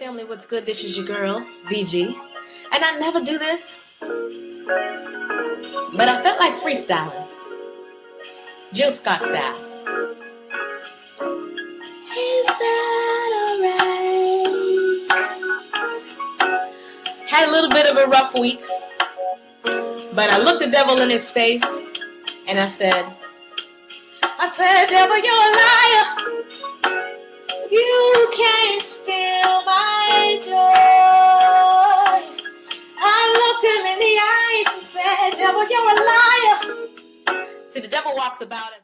family, what's good? This is your girl, VG. And I never do this, but I felt like freestyling. Jill Scott style. Is that alright? Had a little bit of a rough week, but I looked the devil in his face and I said, devil, you're a liar. You can't steal my joy. I looked him in the eyes and said, devil, you're a liar. See, the devil walks about as